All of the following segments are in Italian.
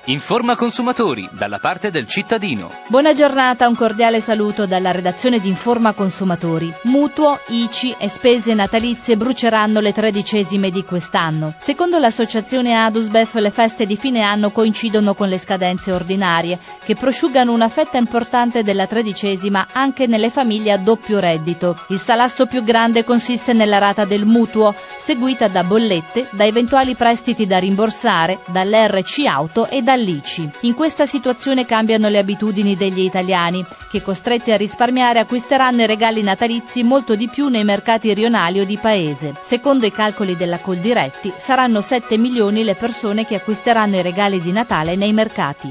Informa consumatori, dalla parte del cittadino. Buona giornata, un cordiale saluto dalla redazione di Informa Consumatori. Mutuo, ICI e spese natalizie bruceranno le 13esime di quest'anno. Secondo l'associazione Adusbef, le feste di fine anno coincidono con le scadenze ordinarie, che prosciugano una fetta importante della 13esima anche nelle famiglie a doppio reddito. Il salasso più grande consiste nella rata del mutuo, seguita da bollette, da eventuali prestiti da rimborsare, dall'RC auto e dall'ICI. In questa situazione cambiano le abitudini degli italiani, che costretti a risparmiare acquisteranno i regali natalizi molto di più nei mercati rionali o di paese. Secondo i calcoli della Coldiretti, saranno 7 milioni le persone che acquisteranno i regali di Natale nei mercati.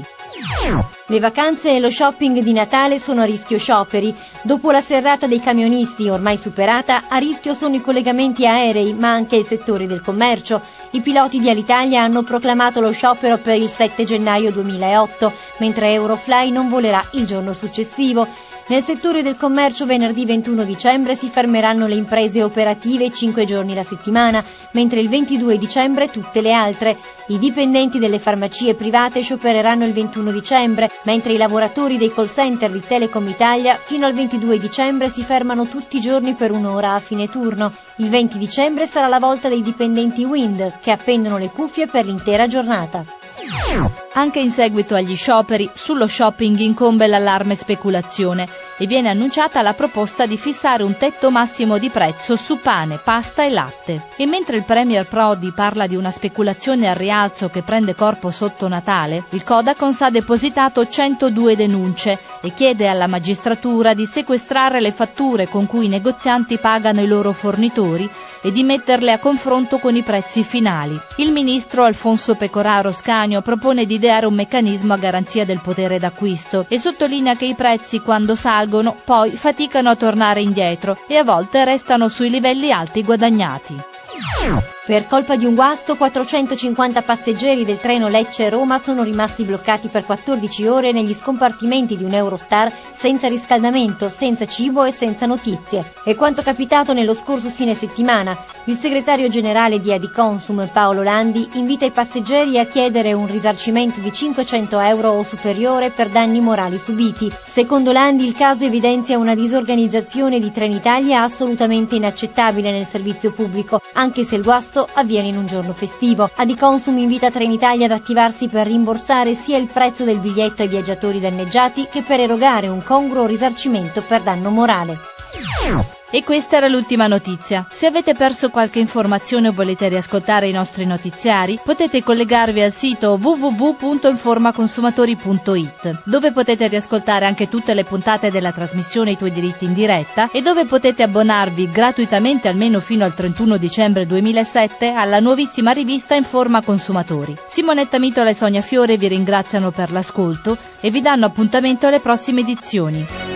Le vacanze e lo shopping di Natale sono a rischio scioperi. Dopo la serrata dei camionisti ormai superata, a rischio sono i collegamenti aerei, ma anche il settore del commercio. I piloti di Alitalia hanno proclamato lo sciopero per il 7 gennaio 2008, mentre Eurofly non volerà il giorno successivo. Nel settore del commercio venerdì 21 dicembre si fermeranno le imprese operative 5 giorni la settimana, mentre il 22 dicembre tutte le altre. I dipendenti delle farmacie private sciopereranno il 21 dicembre, mentre i lavoratori dei call center di Telecom Italia fino al 22 dicembre si fermano tutti i giorni per un'ora a fine turno. Il 20 dicembre sarà la volta dei dipendenti Wind, che appendono le cuffie per l'intera giornata. Anche in seguito agli scioperi, sullo shopping incombe l'allarme speculazione e viene annunciata la proposta di fissare un tetto massimo di prezzo su pane, pasta e latte. E mentre il Premier Prodi parla di una speculazione al rialzo che prende corpo sotto Natale, il Codacons ha depositato 102 denunce e chiede alla magistratura di sequestrare le fatture con cui i negozianti pagano i loro fornitori e di metterle a confronto con i prezzi finali. Il ministro Alfonso Pecoraro Scanio propone di ideare un meccanismo a garanzia del potere d'acquisto e sottolinea che i prezzi, quando salgono, poi faticano a tornare indietro e a volte restano sui livelli alti guadagnati. Per colpa di un guasto, 450 passeggeri del treno Lecce-Roma sono rimasti bloccati per 14 ore negli scompartimenti di un Eurostar senza riscaldamento, senza cibo e senza notizie. È quanto capitato nello scorso fine settimana. Il segretario generale di Adiconsum, Paolo Landi, invita i passeggeri a chiedere un risarcimento di 500 euro o superiore per danni morali subiti. Secondo Landi, il caso evidenzia una disorganizzazione di Trenitalia assolutamente inaccettabile nel servizio pubblico, anche se il guasto avviene in un giorno festivo. Adiconsum invita Trenitalia ad attivarsi per rimborsare sia il prezzo del biglietto ai viaggiatori danneggiati che per erogare un congruo risarcimento per danno morale. E questa era l'ultima notizia. Se avete perso qualche informazione o volete riascoltare i nostri notiziari, potete collegarvi al sito www.informaconsumatori.it, dove potete riascoltare anche tutte le puntate della trasmissione I tuoi diritti in diretta e dove potete abbonarvi gratuitamente almeno fino al 31 dicembre 2007 alla nuovissima rivista Informa Consumatori. Simonetta Mitola e Sonia Fiore vi ringraziano per l'ascolto e vi danno appuntamento alle prossime edizioni.